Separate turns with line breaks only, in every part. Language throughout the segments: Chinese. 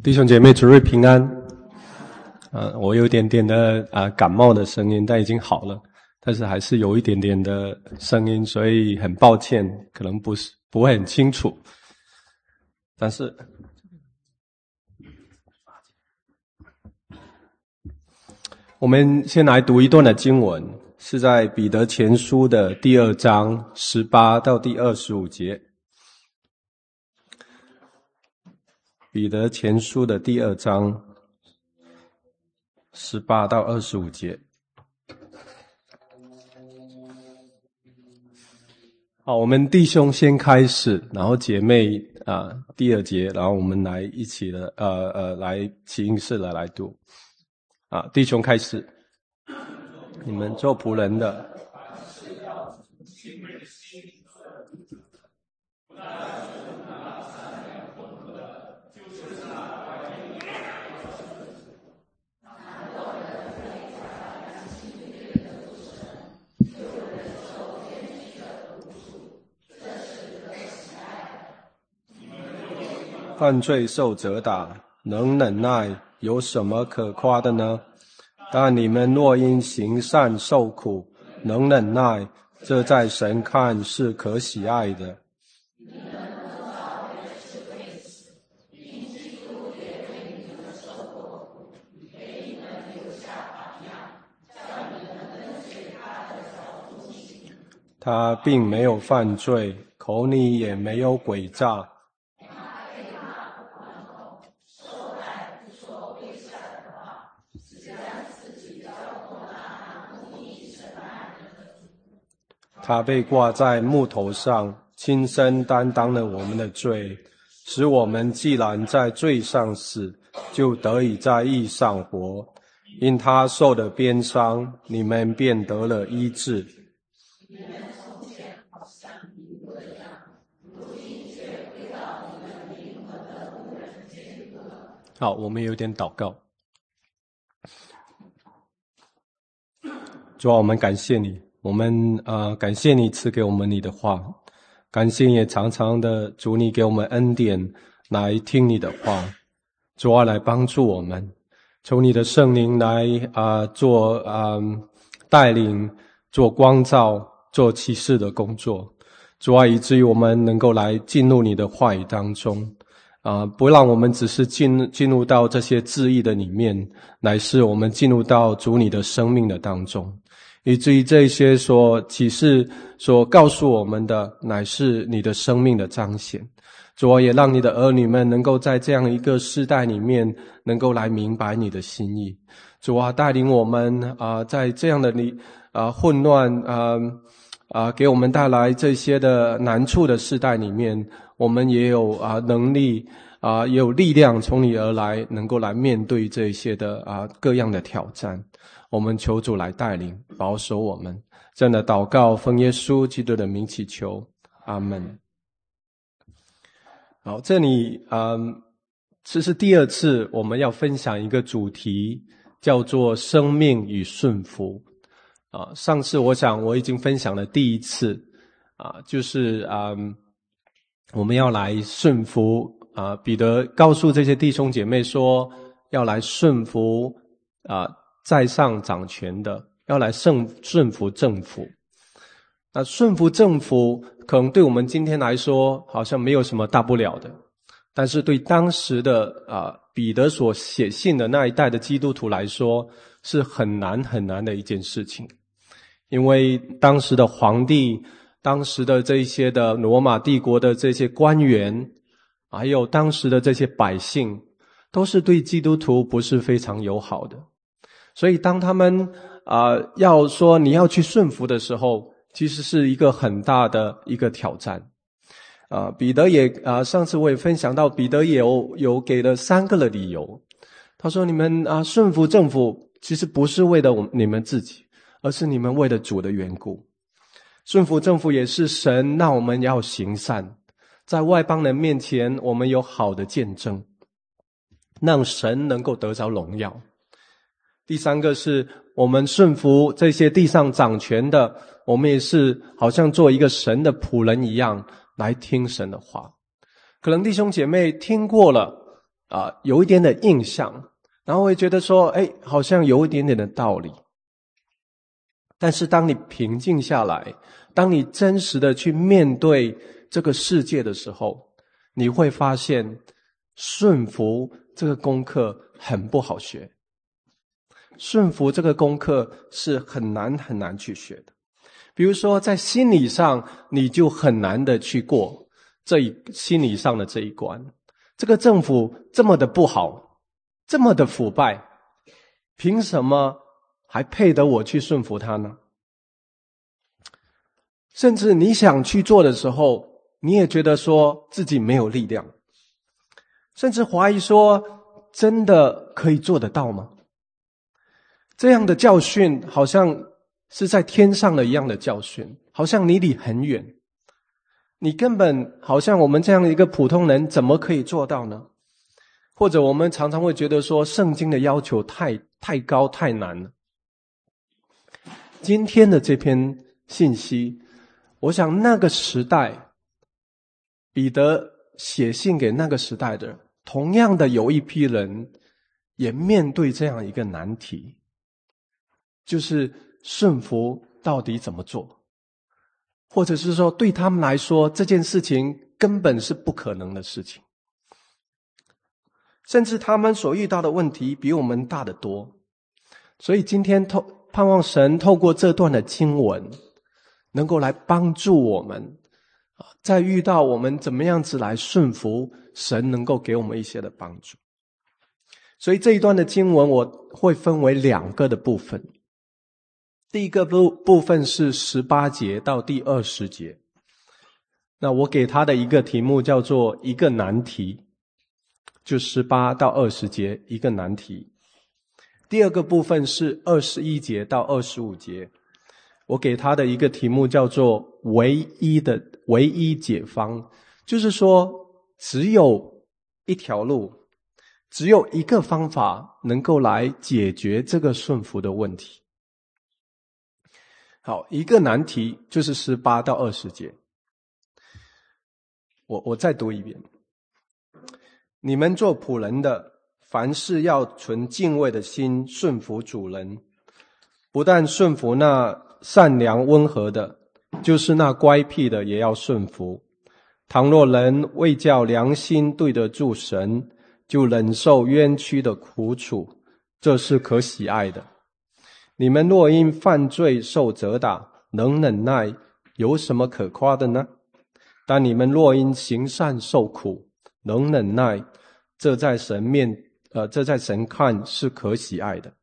弟兄姐妹，主日平安。我有一点点的感冒的声音，但已经好了，但是还是有一点点的声音，所以很抱歉，可能不会很清楚。但是我们先来读一段的经文，是在彼得前书的第2章18到第25节。彼得前书的第2章18到25节。好，我们弟兄先开始，然后姐妹第2节，然后我们来一起的来起应式的来读。弟兄开始。你们做仆人的，犯罪受责打，能忍耐，有什么可夸的呢？但你们若因行善受苦，能忍耐，这在神看是可喜爱的。他并没有犯罪，口里也没有诡诈。他被挂在木头上，亲身担当了我们的罪，使我们既然在罪上死，就得以在义上活。因他受的鞭伤，你们便得了医治。好，我们有点祷告。主啊，我们感谢你，我们感谢你赐给我们你的话，感谢也常常的主你给我们恩典来听你的话，主啊，来帮助我们，求你的圣灵来做带领，做光照，做启示的工作，主啊，以至于我们能够来进入你的话语当中。不让我们只是进入到这些字义的里面，乃是我们进入到主你的生命的当中，以至于这些所启示所告诉我们的，乃是你的生命的彰显。主啊，也让你的儿女们能够在这样一个世代里面，能够来明白你的心意。主啊，带领我们在这样的混乱给我们带来这些的难处的世代里面，我们也有能力也有力量从你而来，能够来面对这些的各样的挑战。我们求主来带领保守我们，这样的祷告奉耶稣基督的名祈求，阿们。好，这里这是第2次我们要分享一个主题，叫做生命与顺服。上次我想我已经分享了第1次就是我们要来顺服彼得告诉这些弟兄姐妹说，要来顺服在上掌权的，要来顺服政府。那顺服政府可能对我们今天来说好像没有什么大不了的，但是对当时的彼得所写信的那一代的基督徒来说，是很难很难的一件事情。因为当时的皇帝，当时的这些的罗马帝国的这些官员，还有当时的这些百姓，都是对基督徒不是非常友好的。所以当他们要说你要去顺服的时候，其实是一个很大的一个挑战。彼得也上次我也分享到，彼得也有给了3个的理由。他说你们顺服政府其实不是为了你们自己，而是你们为了主的缘故。顺服政府也是神让我们要行善，在外邦人面前我们有好的见证，让神能够得着荣耀。第3个是我们顺服这些地上掌权的，我们也是好像做一个神的仆人一样来听神的话。可能弟兄姐妹听过了有一点的印象，然后会觉得说好像有一点点的道理。但是当你平静下来，当你真实的去面对这个世界的时候，你会发现顺服这个功课很不好学。顺服这个功课是很难很难去学的。比如说在心理上，你就很难的去过心理上的这一关。这个政府这么的不好，这么的腐败，凭什么还配得我去顺服他呢？甚至你想去做的时候，你也觉得说自己没有力量，甚至怀疑说真的可以做得到吗？这样的教训好像是在天上的一样的教训，好像你离很远，你根本好像我们这样的一个普通人怎么可以做到呢？或者我们常常会觉得说圣经的要求太高太难了。今天的这篇信息，我想那个时代，彼得写信给那个时代的，同样的有一批人也面对这样一个难题，就是顺服到底怎么做，或者是说对他们来说这件事情根本是不可能的事情，甚至他们所遇到的问题比我们大得多。所以今天盼望神透过这段的经文能够来帮助我们，在遇到我们怎么样子来顺服，神能够给我们一些的帮助。所以这一段的经文我会分为2个的部分。第一个部分是18节到第20节，那我给他的一个题目叫做一个难题，就18到20节一个难题。第二个部分是21节到25节，我给他的一个题目叫做唯一解方，就是说只有一条路，只有一个方法能够来解决这个顺服的问题。好，一个难题就是18到20节。我再读一遍。你们做仆人的，凡事要存敬畏的心，顺服主人，不但顺服那善良温和的，就是那乖僻的也要顺服。倘若人为叫良心对得住神，就忍受冤屈的苦楚，这是可喜爱的。你们若因犯罪受责打，能忍耐，有什么可夸的呢？但你们若因行善受苦，能忍耐，这在神看是可喜爱的。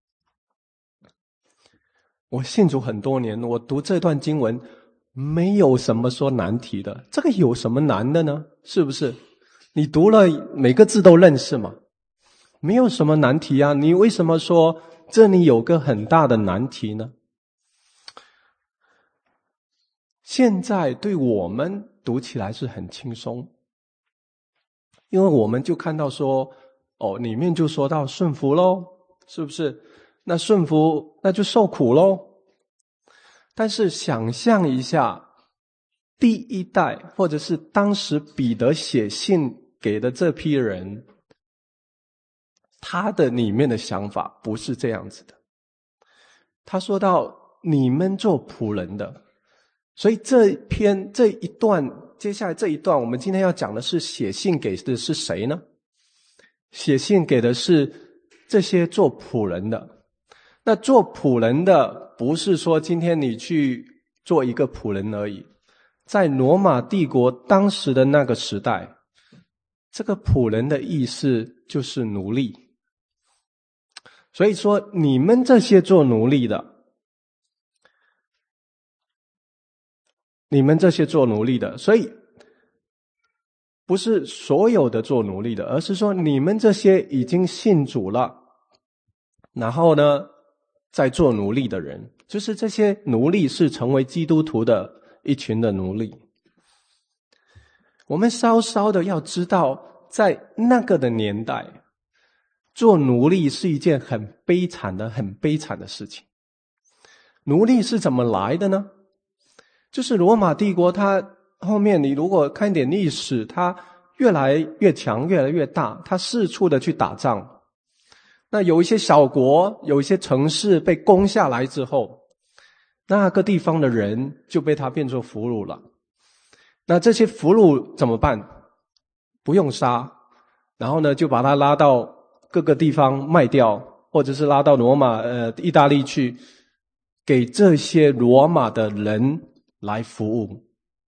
我信主很多年，我读这段经文没有什么说难题的，这个有什么难的呢？是不是？你读了每个字都认识吗？没有什么难题啊，你为什么说这里有个很大的难题呢？现在对我们读起来是很轻松，因为我们就看到说里面就说到顺服咯，是不是？那顺服那就受苦咯。但是想象一下，第一代或者是当时彼得写信给的这批人，他的里面的想法不是这样子的。他说到你们做仆人的，所以这一段接下来这一段我们今天要讲的是写信给的是谁呢？写信给的是这些做仆人的。那做仆人的不是说今天你去做一个仆人而已，在罗马帝国当时的那个时代，这个仆人的意思就是奴隶。所以说你们这些做奴隶的，所以不是所有的做奴隶的，而是说你们这些已经信主了，然后呢在做奴隶的人，就是这些奴隶是成为基督徒的一群的奴隶。我们稍稍的要知道，在那个的年代，做奴隶是一件很悲惨的事情。奴隶是怎么来的呢？就是罗马帝国它后面你如果看点历史，它越来越强，越来越大，他四处的去打仗。那有一些小国，有一些城市被攻下来之后，那个地方的人就被他变作俘虏了。那这些俘虏怎么办？不用杀，然后呢就把他拉到各个地方卖掉，或者是拉到罗马意大利去，给这些罗马的人来服务。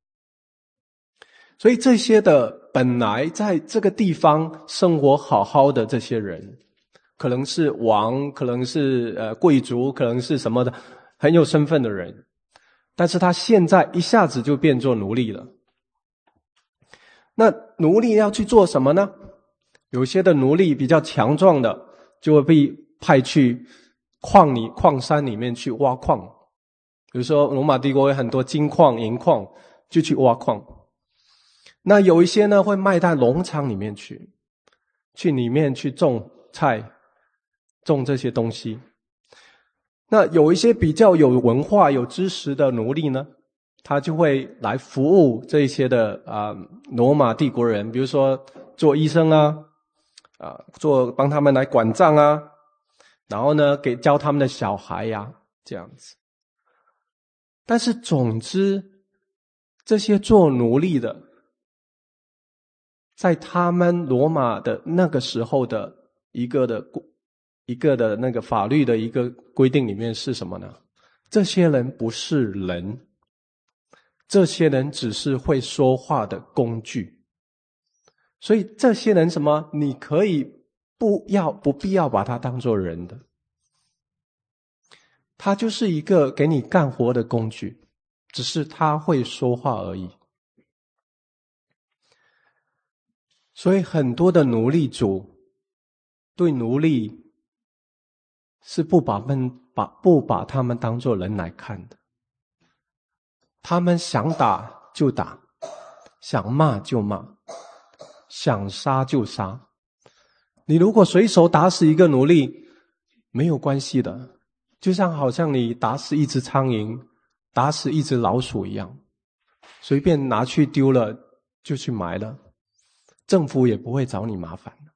所以这些的本来在这个地方生活好好的这些人，可能是王，可能是贵族，可能是什么的很有身份的人，但是他现在一下子就变作奴隶了。那奴隶要去做什么呢？有些的奴隶比较强壮的，就会被派去矿山里面去挖矿。比如说罗马帝国有很多金矿、银矿，就去挖矿。那有一些呢会卖到农场里面去里面去种菜，种这些东西。那有一些比较有文化、有知识的奴隶呢，他就会来服务这一些的罗马帝国人，比如说做医生帮他们来管账然后呢教他们的小孩这样子。但是总之，这些做奴隶的，在他们罗马的那个时候的一个的那个法律的一个规定里面是什么呢？这些人不是人，这些人只是会说话的工具。所以这些人什么？你可以不必要把他当作人的，他就是一个给你干活的工具，只是他会说话而已。所以很多的奴隶主对奴隶是不把他们当作人来看的。他们想打就打，想骂就骂，想杀就杀。你如果随手打死一个奴隶，没有关系的，就好像你打死一只苍蝇，打死一只老鼠一样，随便拿去丢了就去埋了，政府也不会找你麻烦的。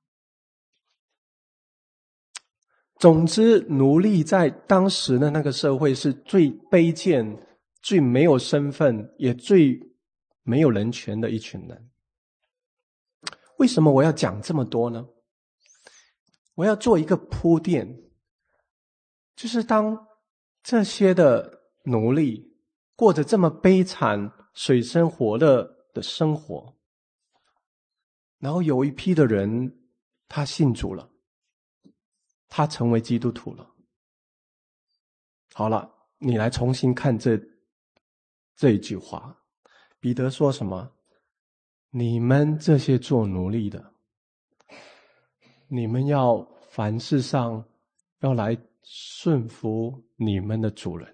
总之，奴隶在当时的那个社会是最卑贱、最没有身份，也最没有人权的一群人。为什么我要讲这么多呢？我要做一个铺垫，就是当这些的奴隶过着这么悲惨、水深火热的生活，然后有一批的人他信主了，他成为基督徒了。好了，你来重新看这一句话，彼得说什么？你们这些做奴隶的，你们要凡事上要来顺服你们的主人。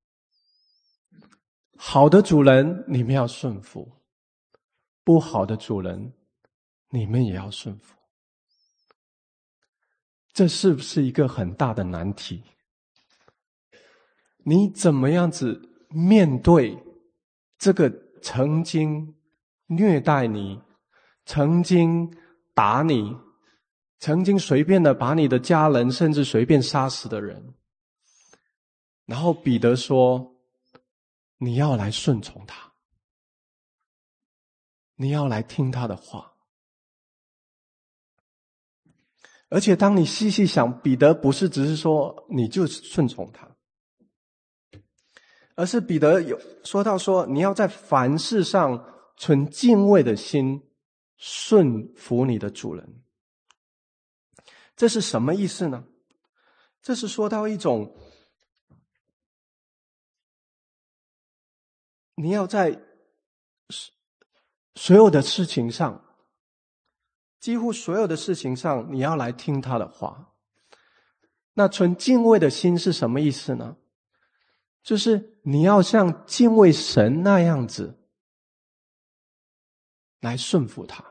好的主人你们要顺服，不好的主人你们也要顺服。这是不是一个很大的难题？你怎么样子面对这个曾经虐待你，曾经打你，曾经随便的把你的家人甚至随便杀死的人？然后彼得说，你要来顺从他，你要来听他的话。而且当你细细想，彼得不是只是说你就顺从他，而是彼得有说到说，你要在凡事上存敬畏的心，顺服你的主人。这是什么意思呢？这是说到一种，你要在所有的事情上，几乎所有的事情上，你要来听他的话。那存敬畏的心是什么意思呢？就是你要像敬畏神那样子来顺服他。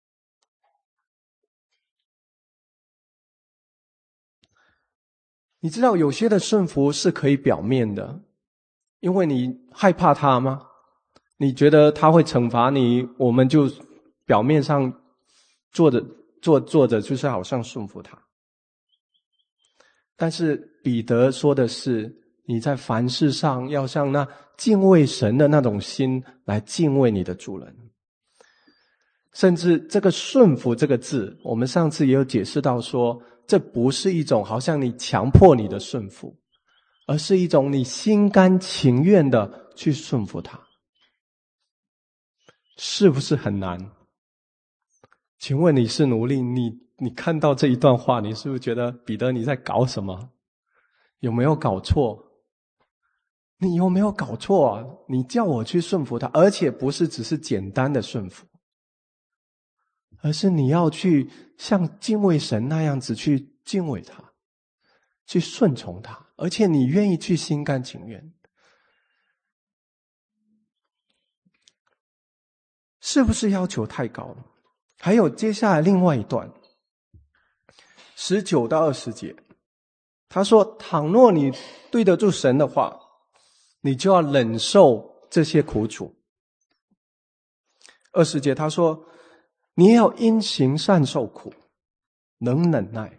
你知道有些的顺服是可以表面的，因为你害怕他吗？你觉得他会惩罚你，我们就表面上做着就是好像顺服他。但是彼得说的是，你在凡事上要像那敬畏神的那种心来敬畏你的主人。甚至这个顺服这个字，我们上次也有解释到说，这不是一种好像你强迫你的顺服，而是一种你心甘情愿的去顺服他。是不是很难？请问你是奴隶，你看到这一段话，你是不是觉得彼得你在搞什么？有没有搞错？你有没有搞错啊？你叫我去顺服他，而且不是只是简单的顺服，而是你要去像敬畏神那样子去敬畏他，去顺从他，而且你愿意去心甘情愿。是不是要求太高了？还有接下来另外一段19到20节，他说，倘若你对得住神的话，你就要忍受这些苦楚。20节他说，你也要因行善受苦，能忍耐。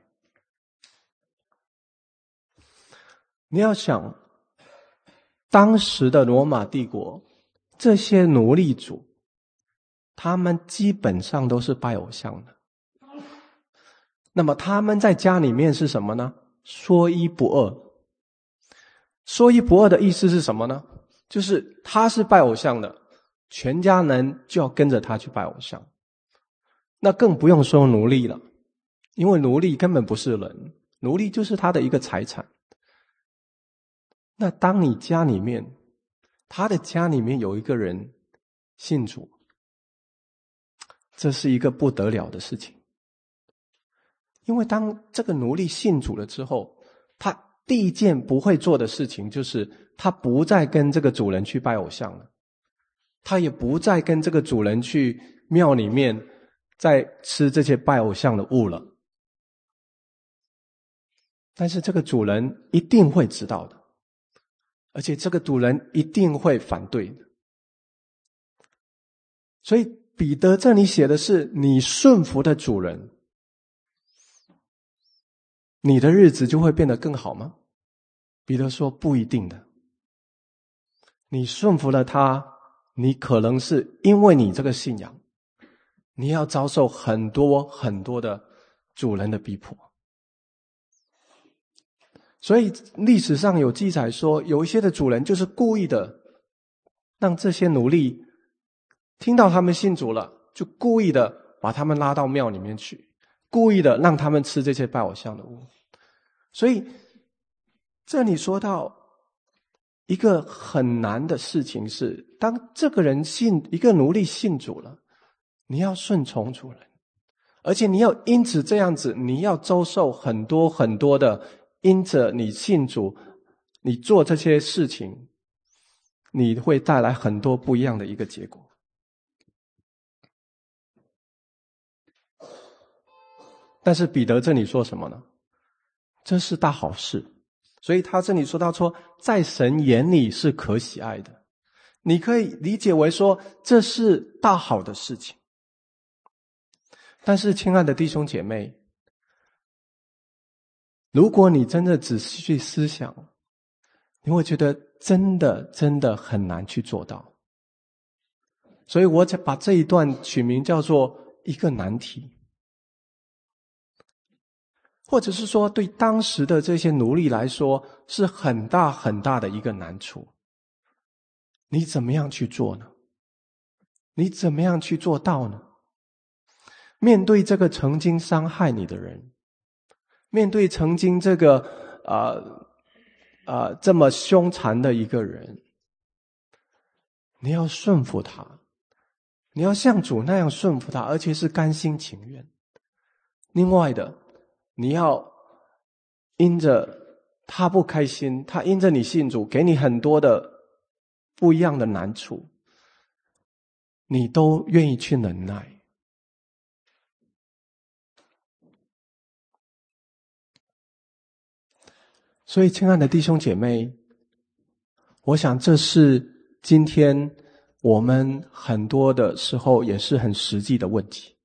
你要想，当时的罗马帝国，这些奴隶主，他们基本上都是拜偶像的。那么他们在家里面是什么呢？说一不二。说一不二的意思是什么呢？就是他是拜偶像的，全家人就要跟着他去拜偶像。那更不用说奴隶了，因为奴隶根本不是人，奴隶就是他的一个财产。那当你家里面，他的家里面有一个人信主，这是一个不得了的事情。因为当这个奴隶信主了之后，他第一件不会做的事情就是他不再跟这个主人去拜偶像了，他也不再跟这个主人去庙里面再吃这些拜偶像的物了。但是这个主人一定会知道的，而且这个主人一定会反对的。所以彼得这里写的是，你顺服的主人，你的日子就会变得更好吗？彼得说不一定的。你顺服了他，你可能是因为你这个信仰，你要遭受很多很多的主人的逼迫。所以历史上有记载说，有一些的主人就是故意的让这些奴隶听到他们信主了，就故意的把他们拉到庙里面去，故意的让他们吃这些拜偶像的物。所以这里说到一个很难的事情是，当这个人一个奴隶信主了，你要顺从主人，而且你要因此这样子，你要遭受很多很多的，因着你信主，你做这些事情，你会带来很多不一样的一个结果。但是彼得这里说什么呢？这是大好事。所以他这里说到说，在神眼里是可喜爱的。你可以理解为说，这是大好的事情。但是亲爱的弟兄姐妹，如果你真的仔细去思想，你会觉得真的很难去做到。所以我把这一段取名叫做一个难题。或者是说，对当时的这些奴隶来说，是很大很大的一个难处。你怎么样去做呢？你怎么样去做到呢？面对这个曾经伤害你的人，面对曾经这个这么凶残的一个人，你要顺服他，你要像主那样顺服他，而且是甘心情愿。另外的，你要因着他不开心，他因着你信主，给你很多的不一样的难处，你都愿意去忍耐。所以亲爱的弟兄姐妹，我想这是今天我们很多的时候也是很实际的问题。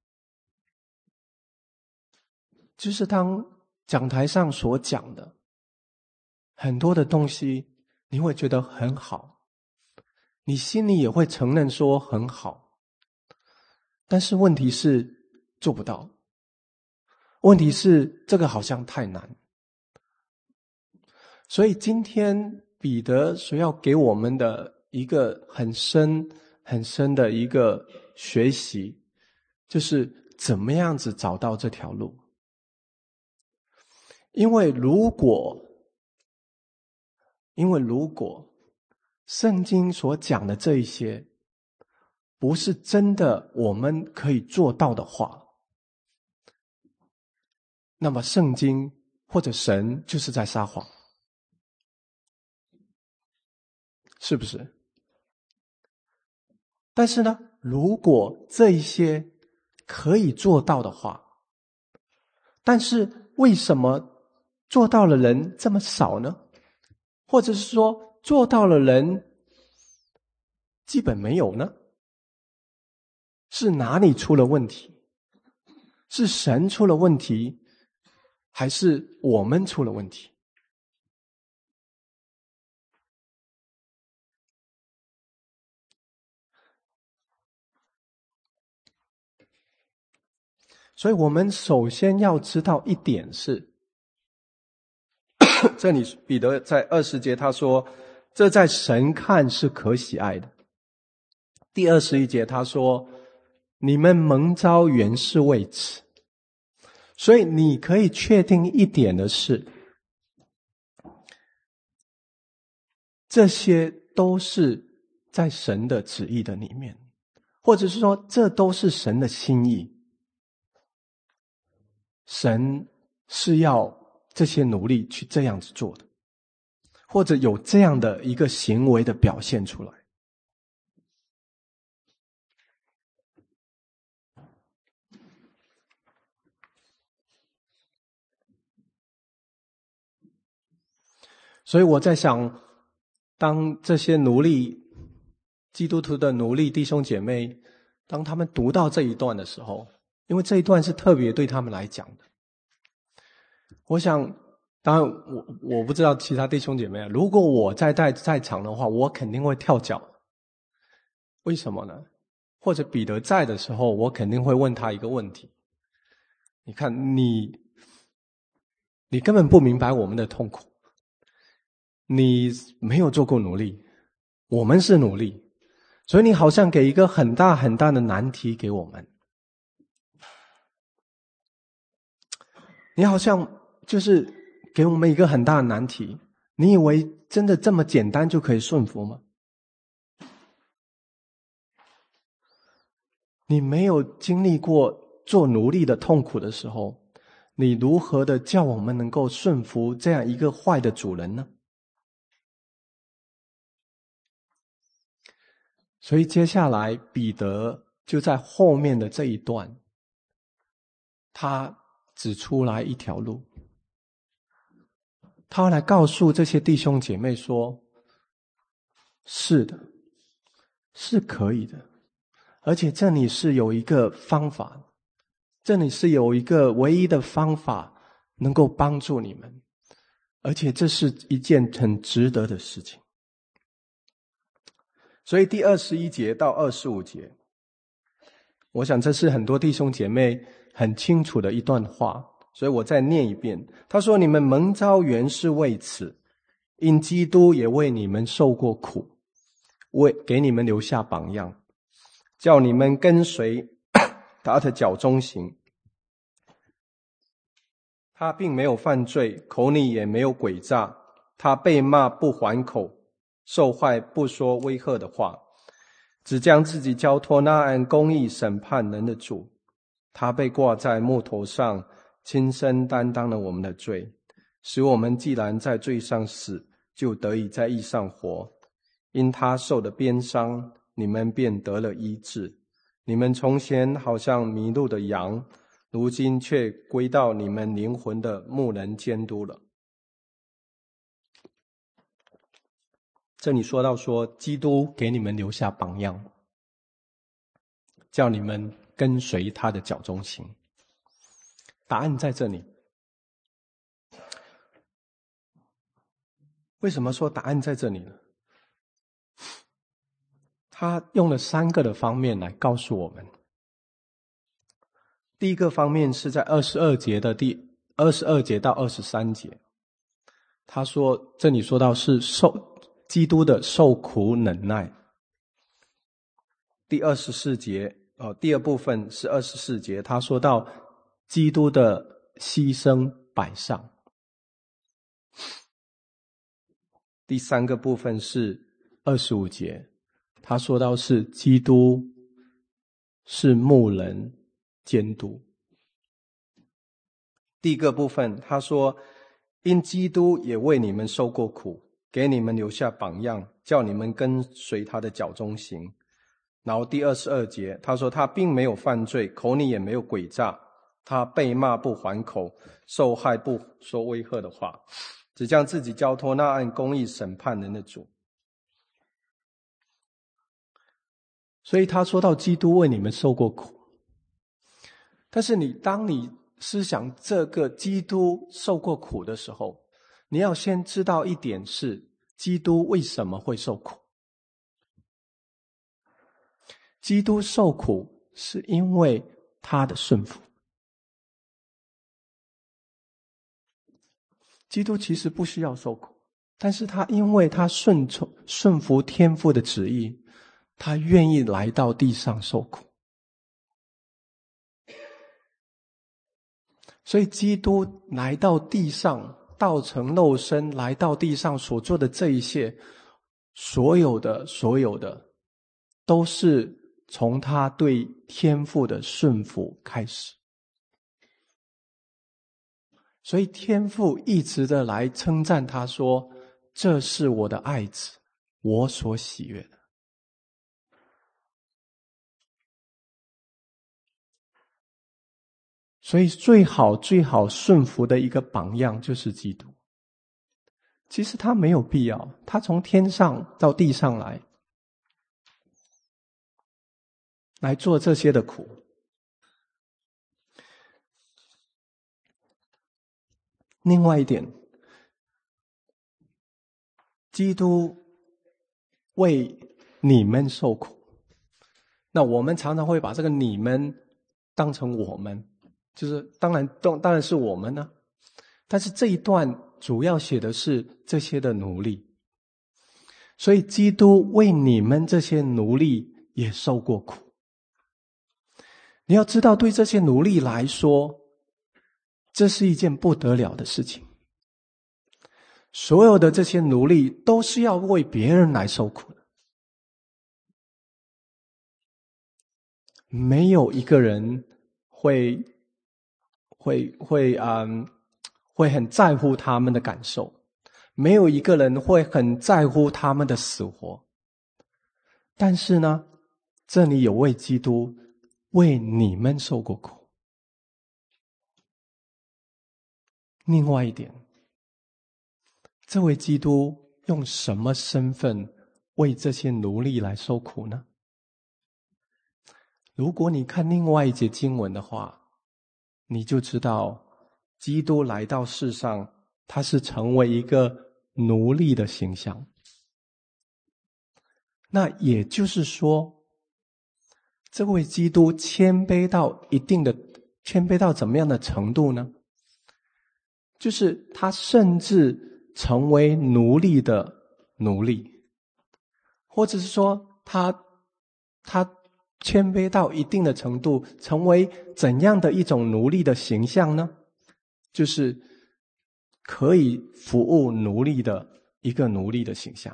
就是当讲台上所讲的很多的东西，你会觉得很好，你心里也会承认说很好，但是问题是做不到，问题是这个好像太难。所以今天彼得所要给我们的一个很深很深的一个学习，就是怎么样子找到这条路。因为如果圣经所讲的这一些不是真的我们可以做到的话，那么圣经或者神就是在撒谎，是不是？但是呢，如果这一些可以做到的话，但是为什么做到的人这么少呢？或者是说做到的人基本没有呢？是哪里出了问题？是神出了问题，还是我们出了问题？所以我们首先要知道一点是，这里彼得在20节他说，这在神看是可喜爱的。第21节他说，你们蒙召原是为此。所以你可以确定一点的是，这些都是在神的旨意的里面，或者是说这都是神的心意。神是要这些奴隶去这样子做的，或者有这样的一个行为的表现出来。所以我在想，当这些奴隶基督徒的奴隶弟兄姐妹，当他们读到这一段的时候，因为这一段是特别对他们来讲的，我想当然我不知道其他弟兄姐妹，如果我在场的话，我肯定会跳脚。为什么呢？或者彼得在的时候，我肯定会问他一个问题，你看你根本不明白我们的痛苦，你没有做过奴隶，我们是奴隶，所以你好像给一个很大很大的难题给我们，你好像就是给我们一个很大的难题，你以为真的这么简单就可以顺服吗？你没有经历过做奴隶的痛苦的时候，你如何的叫我们能够顺服这样一个坏的主人呢？所以接下来彼得就在后面的这一段，他指出来一条路，他来告诉这些弟兄姐妹说，是的，是可以的，而且这里是有一个方法，这里是有一个唯一的方法能够帮助你们，而且这是一件很值得的事情。所以第21节到25节，我想这是很多弟兄姐妹很清楚的一段话，所以我再念一遍。他说，你们蒙召原是为此，因基督也为你们受过苦，给你们留下榜样，叫你们跟随他的脚中行。他并没有犯罪，口里也没有诡诈，他被骂不还口，受害不说威吓的话，只将自己交托那按公义审判人的主。他被挂在木头上，亲身担当了我们的罪，使我们既然在罪上死，就得以在义上活。因他受的鞭伤，你们便得了医治。你们从前好像迷路的羊，如今却归到你们灵魂的牧人监督了。这里说到说，基督给你们留下榜样。 叫你们跟随他的脚中行。答案在这里。为什么说答案在这里呢？他用了3个的方面来告诉我们。第一个方面是在22节的第22节到23节，他说，这里说到是基督的受苦忍耐。第24节，第二部分是24节，他说到基督的牺牲摆上。第3个部分是25节，他说到是基督是牧人监督。第一个部分他说，因基督也为你们受过苦，给你们留下榜样，叫你们跟随他的脚中行。然后第22节他说，他并没有犯罪，口里也没有诡诈，他被骂不还口，受害不说威吓的话，只将自己交托那按公义审判人的主。所以他说到基督为你们受过苦。但是当你思想这个基督受过苦的时候，你要先知道一点是，基督为什么会受苦？基督受苦是因为他的顺服。基督其实不需要受苦，但是他因为他顺服天父的旨意，他愿意来到地上受苦。所以基督来到地上，道成肉身来到地上所做的这一切，所有的都是从他对天父的顺服开始。所以天父一直的来称赞他说，这是我的爱子，我所喜悦的。所以最好顺服的一个榜样就是基督。其实他没有必要，他从天上到地上来做这些的苦。另外一点，基督为你们受苦。那我们常常会把这个你们当成我们，就是当然是我们呢。但是这一段主要写的是这些的奴隶。所以基督为你们这些奴隶也受过苦。你要知道，对这些奴隶来说，这是一件不得了的事情。所有的这些奴隶都是要为别人来受苦的，没有一个人会很在乎他们的感受，没有一个人会很在乎他们的死活。但是呢，这里有位基督为你们受过苦。另外一点，这位基督用什么身份为这些奴隶来受苦呢？如果你看另外一节经文的话，你就知道基督来到世上，他是成为一个奴隶的形象。那也就是说，这位基督谦卑到怎么样的程度呢？就是他甚至成为奴隶的奴隶，或者是说他谦卑到一定的程度，成为怎样的一种奴隶的形象呢？就是可以服务奴隶的一个奴隶的形象。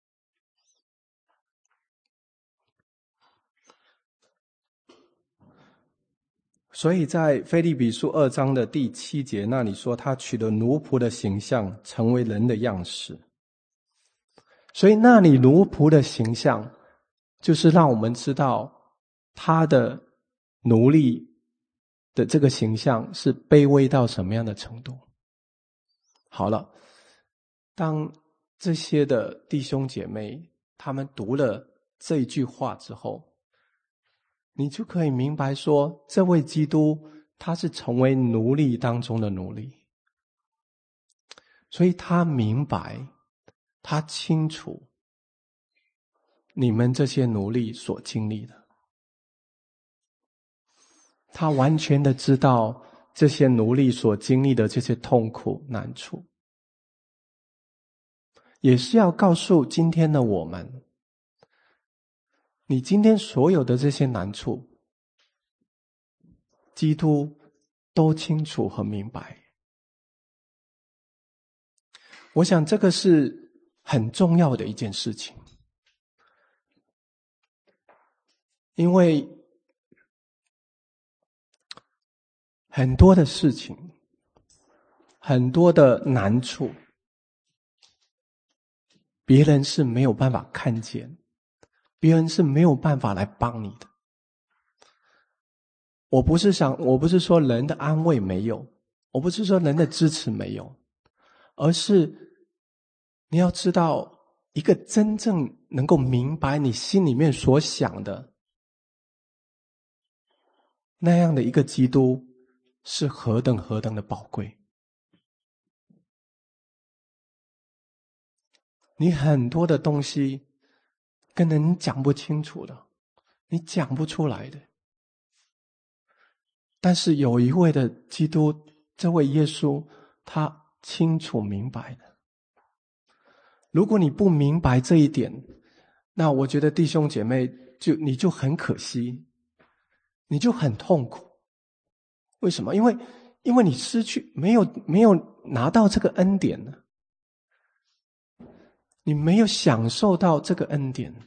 所以在腓立比书2章的第7节那里说，他取了奴仆的形象，成为人的样式。所以那里奴仆的形象，就是让我们知道他的奴隶的这个形象是卑微到什么样的程度。好了，当这些的弟兄姐妹他们读了这一句话之后， 你就可以明白说，这位基督他是成为奴隶当中的奴隶，所以他明白，他清楚你们这些奴隶所经历的，他完全的知道这些奴隶所经历的这些痛苦难处，也是要告诉今天的我们，你今天所有的这些难处，基督都清楚和明白。我想这个是很重要的一件事情，因为很多的事情，很多的难处，别人是没有办法看见，别人是没有办法来帮你的。我不是说人的安慰没有，我不是说人的支持没有，而是你要知道，一个真正能够明白你心里面所想的那样的一个基督，是何等何等的宝贵。你很多的东西跟人讲不清楚的，你讲不出来的，但是有一位的基督，这位耶稣，他清楚明白的。如果你不明白这一点，那我觉得弟兄姐妹你就很可惜，你就很痛苦。为什么？因为你失去没有拿到这个恩典呢，你没有享受到这个恩典。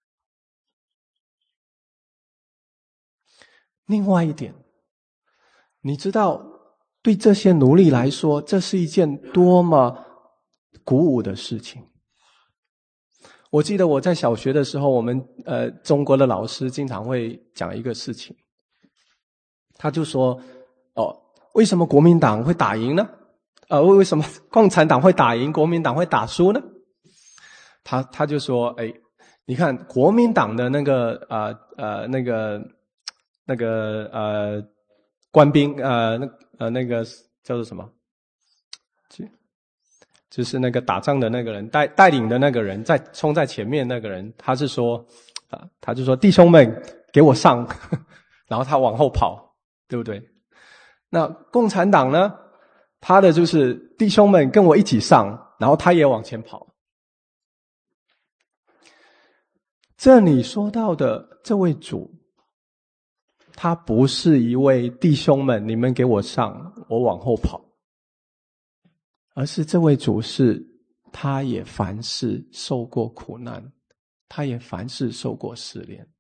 另外一点，你知道对这些奴隶来说，这是一件多么鼓舞的事情。我记得我在小学的时候，我们中国的老师经常会讲一个事情，他就说为什么国民党会打赢呢？为什么共产党会打赢，国民党会打输呢？他就说，你看国民党的那个官兵那个叫做什么？就是那个打仗的那个人带领的那个人，冲在前面那个人，他就说弟兄们给我上，然后他往后跑，对不对？那共产党呢，他的就是弟兄们跟我一起上，然后他也往前跑。这里说到的这位主，他不是一位弟兄们你们给我上，我往后跑，而是这位主是他也凡事受过苦难，他也凡事受过试炼，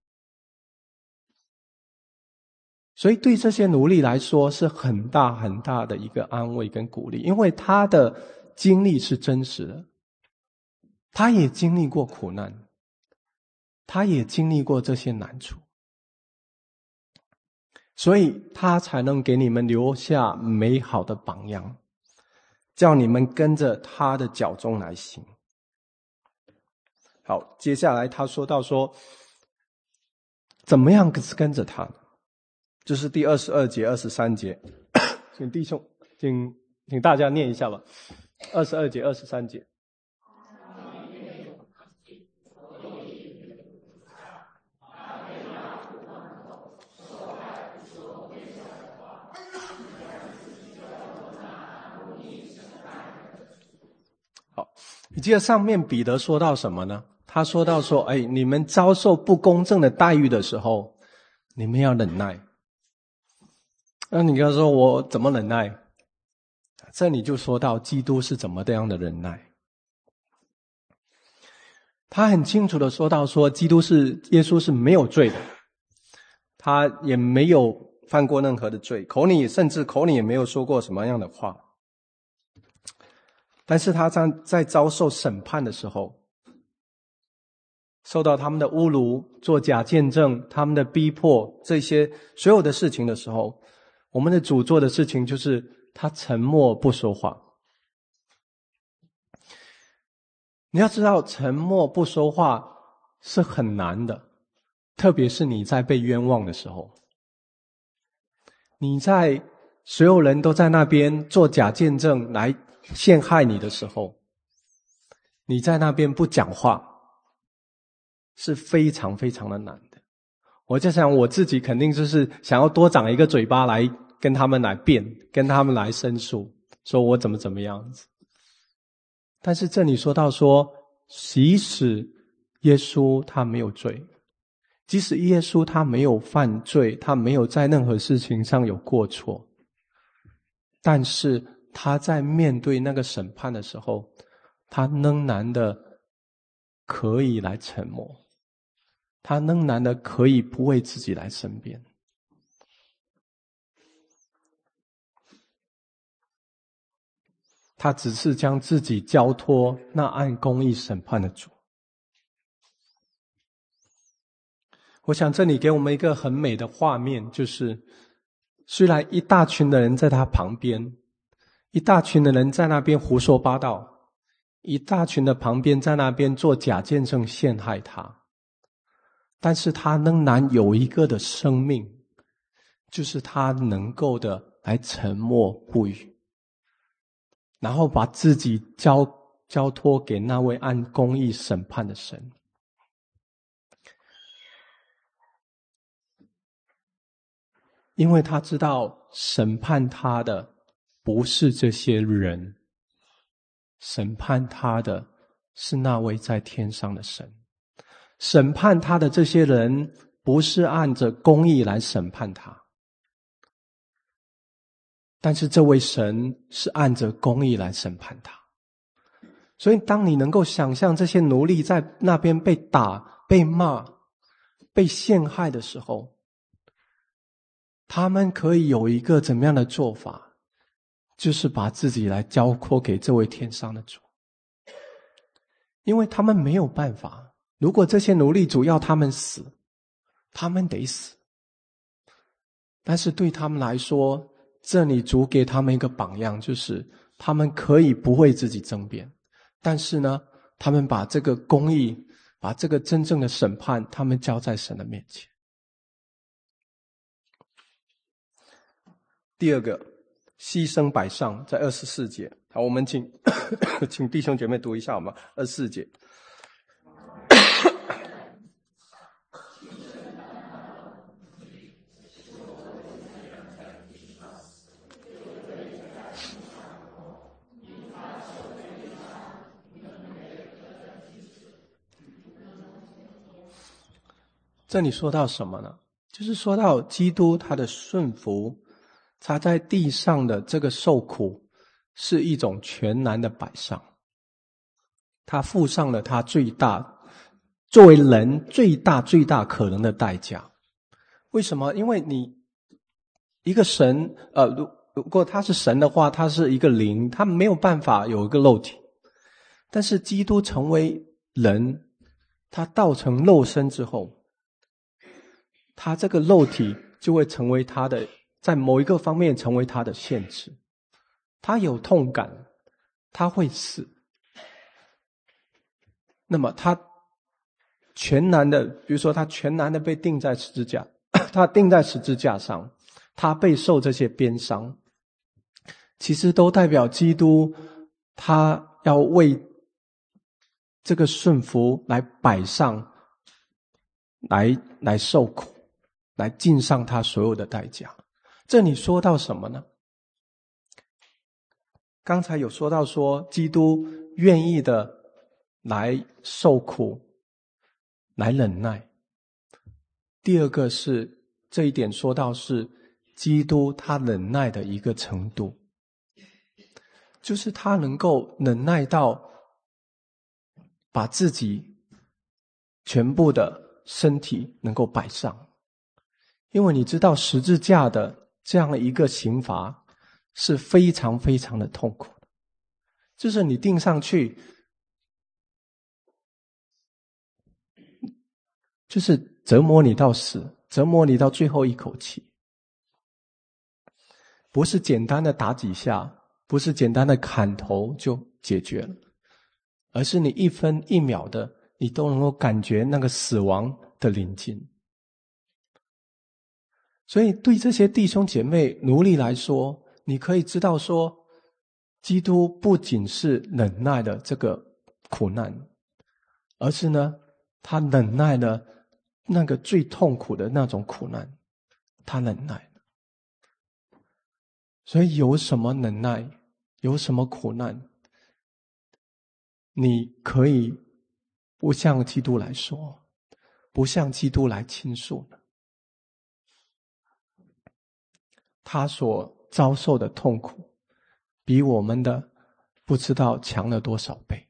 所以对这些奴隶来说是很大很大的一个安慰跟鼓励，因为他的经历是真实的，他也经历过苦难，他也经历过这些难处，所以他才能给你们留下美好的榜样，叫你们跟着他的脚中来行。好，接下来他说到说，怎么样跟着他？就是第22节、23节，请弟兄，请大家念一下吧。22节、23节。好，你记得上面彼得说到什么呢？他说到说，你们遭受不公正的待遇的时候，你们要忍耐。那你刚说我怎么忍耐？这里就说到基督是怎么这样的忍耐。他很清楚的说到说，耶稣是没有罪的，他也没有犯过任何的罪，甚至口里也没有说过什么样的话。但是他在遭受审判的时候，受到他们的侮辱、做假见证、他们的逼迫，这些所有的事情的时候，我们的主做的事情就是他沉默不说话。你要知道，沉默不说话是很难的， 特别是你在被冤枉的时候，你在所有人都在那边做假见证来陷害你的时候，你在那边不讲话，是非常非常的难的。我就想我自己肯定就是想要多长一个嘴巴来跟他们来辩，跟他们来申诉，说我怎么样子。但是这里说到说，即使耶稣他没有罪，即使耶稣他没有犯罪，他没有在任何事情上有过错，但是他在面对那个审判的时候，他仍然的可以来沉默，他仍然的可以不为自己来申辩。他只是将自己交托那按公义审判的主。我想这里给我们一个很美的画面，就是虽然一大群的人在他旁边，一大群的人在那边胡说八道，一大群的旁边在那边做假见证陷害他，但是他仍然有一个的生命，就是他能够的来沉默不语，然后把自己交托给那位按公义审判的神。因为他知道审判他的不是这些人，审判他的是那位在天上的神。审判他的这些人不是按着公义来审判他，但是这位神是按着公义来审判他。所以当你能够想象这些奴隶在那边被打、被骂、被陷害的时候，他们可以有一个怎么样的做法，就是把自己来交托给这位天上的主。因为他们没有办法，如果这些奴隶主要他们死，他们得死。但是对他们来说，这里主给他们一个榜样，就是他们可以不为自己争辩，但是呢，他们把这个公义，把这个真正的审判，他们交在神的面前。第二个，牺牲摆上，在24节。好，我们请请弟兄姐妹读一下好吗？24节。这里说到什么呢？就是说到基督他的顺服，他在地上的这个受苦是一种全然的摆上，他付上了他作为人最大可能的代价。为什么？因为你一个神如果他是神的话，他是一个灵，他没有办法有一个肉体。但是基督成为人，他道成肉身之后，他这个肉体就会成为他的，在某一个方面成为他的限制。他有痛感，他会死。那么他全然的，比如说他全然的被钉在十字架，他钉在十字架上，他被受这些鞭伤，其实都代表基督他要为这个顺服来摆上，来受苦，来尽上他所有的代价。这里说到什么呢？刚才有说到说基督愿意的来受苦，来忍耐。第二个是这一点说到是基督他忍耐的一个程度，就是他能够忍耐到把自己全部的身体能够摆上。因为你知道十字架的这样的一个刑罚是非常非常的痛苦的，就是你钉上去，就是折磨你到死，折磨你到最后一口气。不是简单的打几下，不是简单的砍头就解决了，而是你一分一秒的，你都能够感觉那个死亡的临近， 所以对这些弟兄姐妹奴隶来说，你可以知道说，基督不仅是忍耐了这个苦难，而是呢，他忍耐了那个最痛苦的那种苦难，他忍耐了。所以有什么忍耐，有什么苦难，你可以不向基督来说，不向基督来倾诉呢？他所遭受的痛苦，比我们的不知道强了多少倍。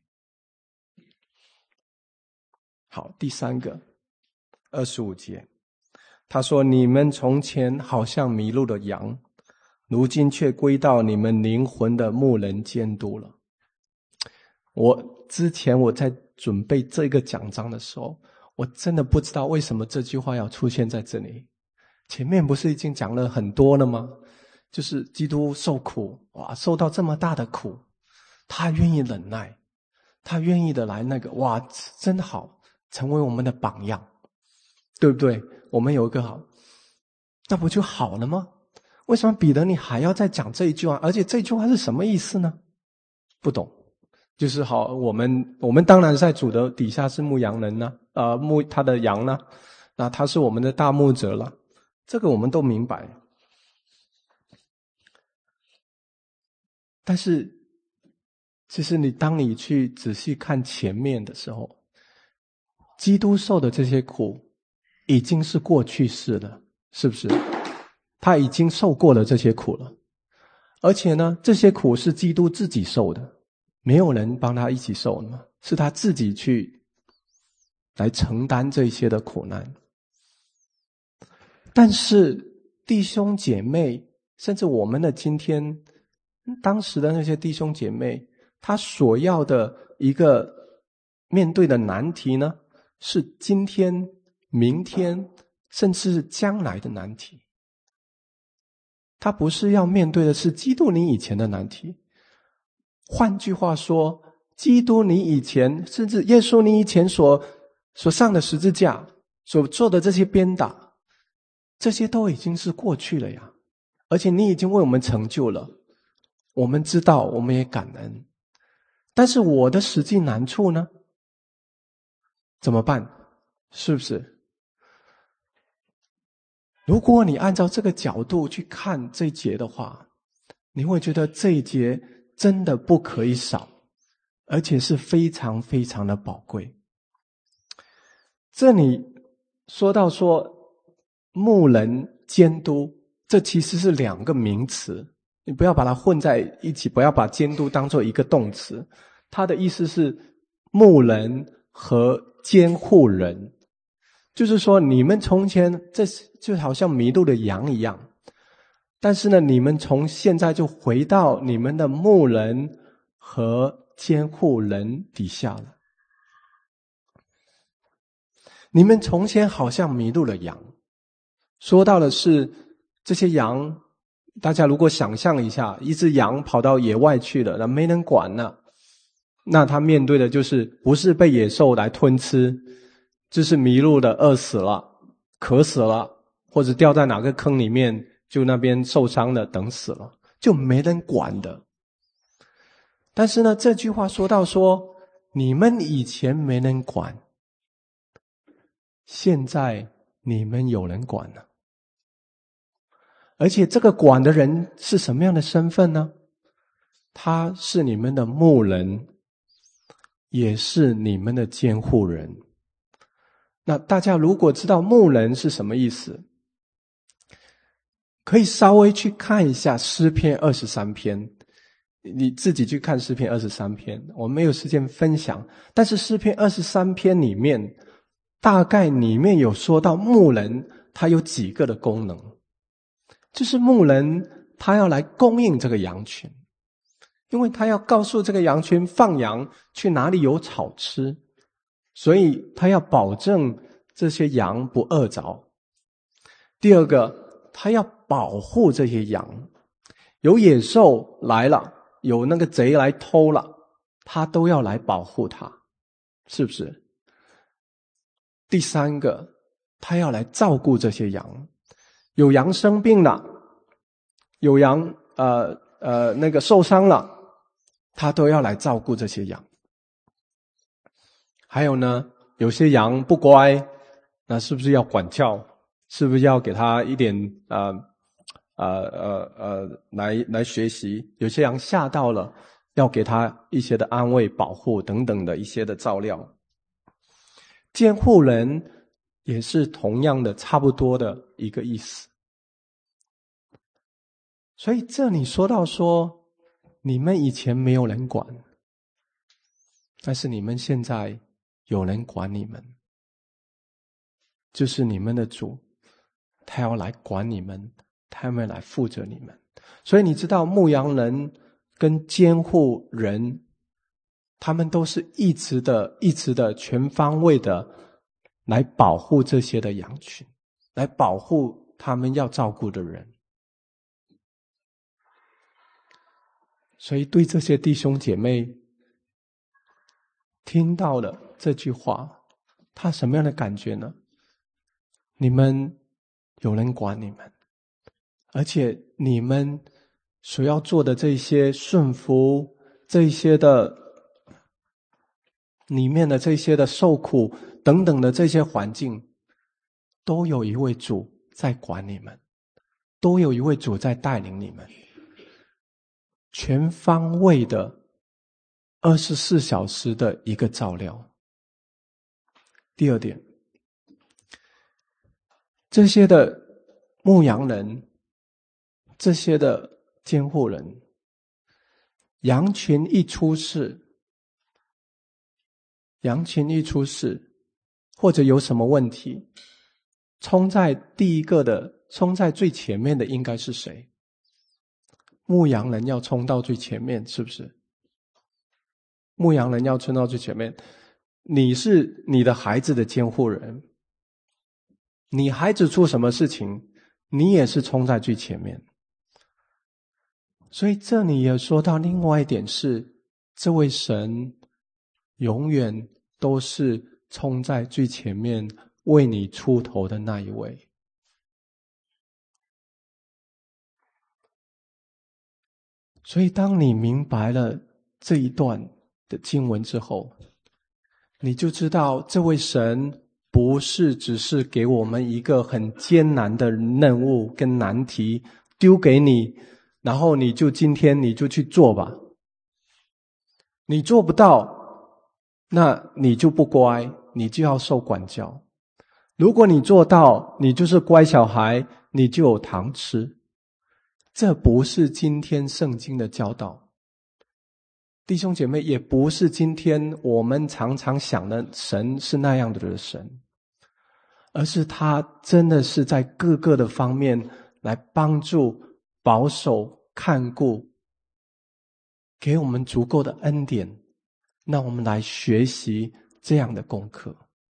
好，第三个，25节，他说：“你们从前好像迷路的羊，如今却归到你们灵魂的牧人监督了。”之前我在准备这个讲章的时候，我真的不知道为什么这句话要出现在这里。前面不是已经讲了很多了吗？就是基督受苦，哇，受到这么大的苦，他愿意忍耐，他愿意的来哇，真好，成为我们的榜样，对不对？我们有一个好，那不就好了吗？为什么彼得你还要再讲这一句话？而且这句话是什么意思呢？不懂。就是好，我们当然在主的底下是牧羊人呢，他的羊呢，那他是我们的大牧者了，这个我们都明白。但是其实当你去仔细看前面的时候，基督受的这些苦已经是过去式了，是不是？他已经受过了这些苦了，而且呢，这些苦是基督自己受的，没有人帮他一起受的嘛，是他自己去来承担这些的苦难。但是弟兄姐妹，甚至我们的今天，当时的那些弟兄姐妹，他所要的一个面对的难题呢，是今天、明天，甚至是将来的难题。他不是要面对的是基督你以前的难题。换句话说，基督你以前，甚至耶稣你以前所上的十字架，所做的这些鞭打，这些都已经是过去了呀。而且你已经为我们成就了，我们知道，我们也感恩。但是我的实际难处呢？怎么办？是不是？如果你按照这个角度去看这一节的话，你会觉得这一节真的不可以少，而且是非常非常的宝贵。这里说到说牧人监督，这其实是两个名词，你不要把它混在一起，不要把监督当作一个动词。它的意思是牧人和监护人，就是说你们从前这就好像迷路的羊一样，但是呢，你们从现在就回到你们的牧人和监护人底下了。你们从前好像迷路了羊，说到的是这些羊，大家如果想象一下，一只羊跑到野外去了，那没人管了，那他面对的就是不是被野兽来吞吃，就是迷路的饿死了，渴死了，或者掉在哪个坑里面，就那边受伤了，等死了，就没人管的。但是呢，这句话说到说，你们以前没人管，现在你们有人管了。而且这个管的人是什么样的身份呢？他是你们的牧人，也是你们的监护人。那大家如果知道牧人是什么意思，可以稍微去看一下诗篇23篇，你自己去看诗篇23篇，我没有时间分享，但是诗篇23篇里面，大概里面有说到牧人他有几个的功能，就是牧人他要来供应这个羊群，因为他要告诉这个羊群放羊去哪里有草吃，所以他要保证这些羊不饿着。第二个，他要保护这些羊，有野兽来了，有那个贼来偷了，他都要来保护他，是不是？第三个，他要来照顾这些羊， 有羊生病了，有羊受伤了，他都要来照顾这些羊。还有呢，有些羊不乖，那是不是要管教？是不是要给他一点来学习？有些羊吓到了，要给他一些的安慰、保护等等的一些的照料。监护人也是同样的差不多的一个意思。所以这里说到说，你们以前没有人管，但是你们现在有人管你们，就是你们的主，他要来管你们，他们来负责你们。所以你知道牧羊人跟监护人，他们都是一直的全方位的来保护这些的羊群，来保护他们要照顾的人。所以对这些弟兄姐妹听到了这句话，他什么样的感觉呢？你们有人管你们，而且你们所要做的这些顺服，这些的里面的这些的受苦等等的这些环境，都有一位主在管你们，都有一位主在带领你们，全方位的24小时的一个照料。第二点，这些的牧羊人，这些的监护人，羊群一出事，或者有什么问题，冲在最前面的应该是谁？牧羊人要冲到最前面，是不是？牧羊人要冲到最前面。你是你的孩子的监护人，你孩子出什么事情，你也是冲在最前面。所以这里也说到另外一点是，这位神永远都是冲在最前面为你出头的那一位。所以当你明白了这一段的经文之后，你就知道这位神不是只是给我们一个很艰难的任务跟难题丢给你，然后今天你就去做吧。你做不到，那你就不乖，你就要受管教。如果你做到，你就是乖小孩，你就有糖吃。这不是今天圣经的教导。弟兄姐妹，也不是今天我们常常想的神是那样的神，而是他真的是在各个的方面来帮助、保守、看顾，给我们足够的恩典，让我们来学习这样的功课。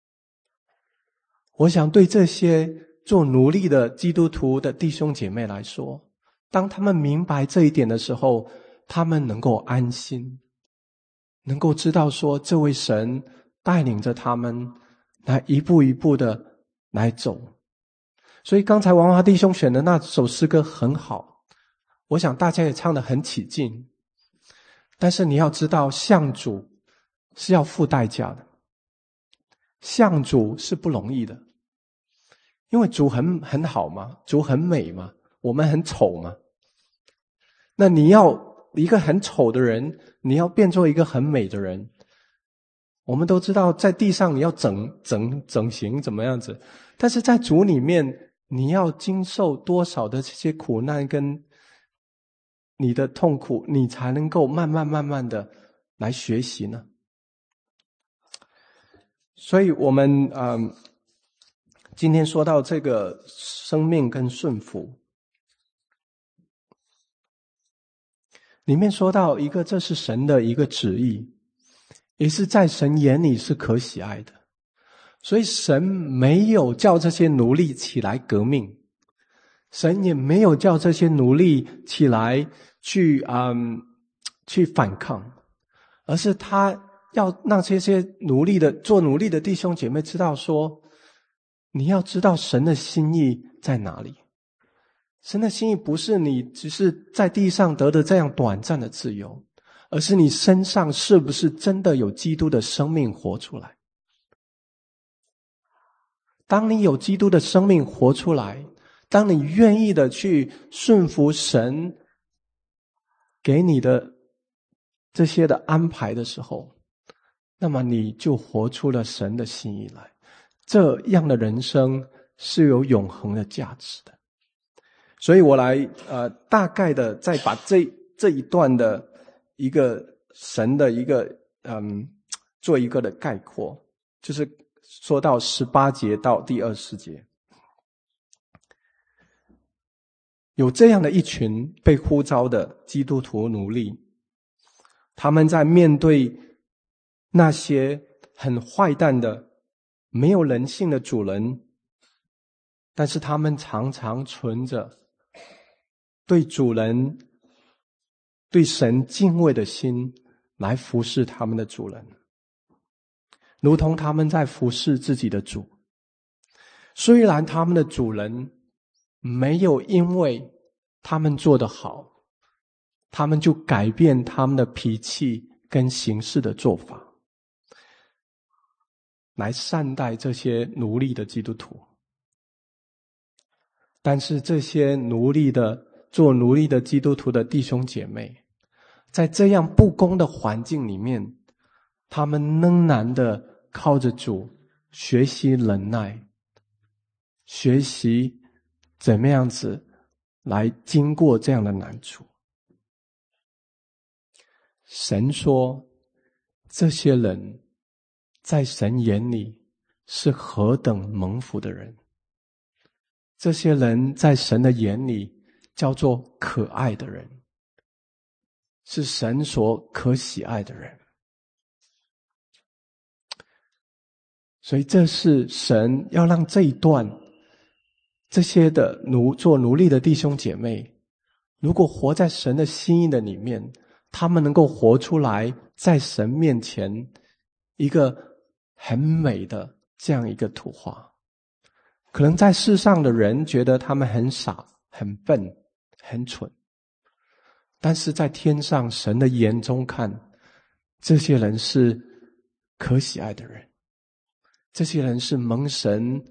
我想对这些做奴隶的基督徒的弟兄姐妹来说，当他们明白这一点的时候，他们能够安心，能够知道说这位神带领着他们来一步一步的来走。所以刚才王华弟兄选的那首诗歌很好，我想大家也唱得很起劲。但是你要知道，向主是要付代价的，向主是不容易的，因为主很好嘛，主很美嘛，我们很丑嘛。那你要一个很丑的人，你要变做一个很美的人。我们都知道在地上你要整形怎么样子，但是在主里面你要经受多少的这些苦难跟你的痛苦，你才能够慢慢的来学习呢？所以我们今天说到这个生命跟顺服，里面说到一个，这是神的一个旨意，也是在神眼里是可喜爱的。所以神没有叫这些奴隶起来革命，神也没有叫这些奴隶起来去反抗，而是他要让这些做奴隶的弟兄姐妹知道说，你要知道神的心意在哪里。 神的心意不是你只是在地上得的这样短暂的自由，而是你身上是不是真的有基督的生命活出来。当你有基督的生命活出来，当你愿意的去顺服神给你的这些的安排的时候，那么你就活出了神的心意来。这样的人生是有永恒的价值的。所以我来大概的再把这一段的一个神的一个做一个的概括，就是说到18节到第20节。有这样的一群被呼召的基督徒奴隶，他们在面对那些很坏蛋的没有人性的主人，但是他们常常存着对主人对神敬畏的心来服侍他们的主人，如同他们在服侍自己的主。虽然他们的主人没有因为他们做得好，他们就改变他们的脾气跟行事的做法，来善待这些奴隶的基督徒。但是这些做奴隶的基督徒的弟兄姐妹，在这样不公的环境里面，他们仍然的靠着主学习忍耐，学习怎么样子来经过这样的难处。神说，这些人在神眼里是何等蒙福的人，这些人在神的眼里叫做可爱的人，是神所可喜爱的人。所以这是神要让这一段这些的做奴隶的弟兄姐妹，如果活在神的心意的里面，他们能够活出来在神面前一个很美的这样一个图画。可能在世上的人觉得他们很傻、很笨、很蠢，但是在天上神的眼中看，这些人是可喜爱的人，这些人是蒙神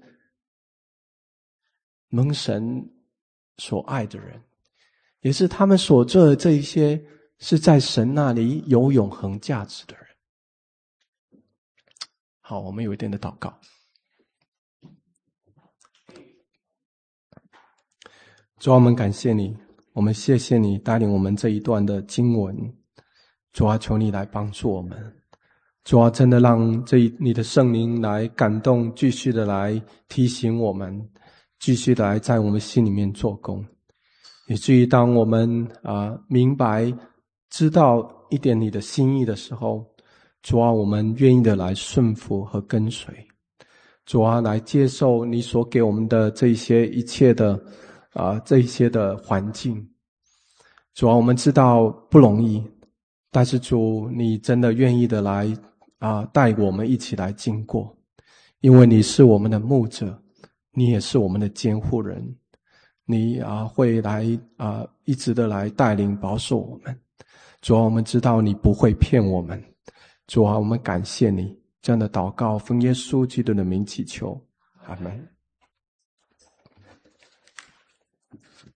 所爱的人，也是他们所做的这一些是在神那里有永恒价值的人。好，我们有一点的祷告。主啊，我们感谢你，我们谢谢你带领我们这一段的经文。主啊，求你来帮助我们。主啊，真的让你的圣灵来感动，继续的来提醒我们，继续的来在我们心里面做工。以至于当我们明白知道一点你的心意的时候，主啊，我们愿意的来顺服和跟随。主啊，来接受你所给我们的这一些一切的这一些的环境。主啊，我们知道不容易，但是主，你真的愿意的来带我们一起来经过，因为你是我们的牧者，你也是我们的监护人，你会来一直的来带领保守我们。主啊，我们知道你不会骗我们。主啊，我们感谢你，这样的祷告奉耶稣基督的名祈求，阿们。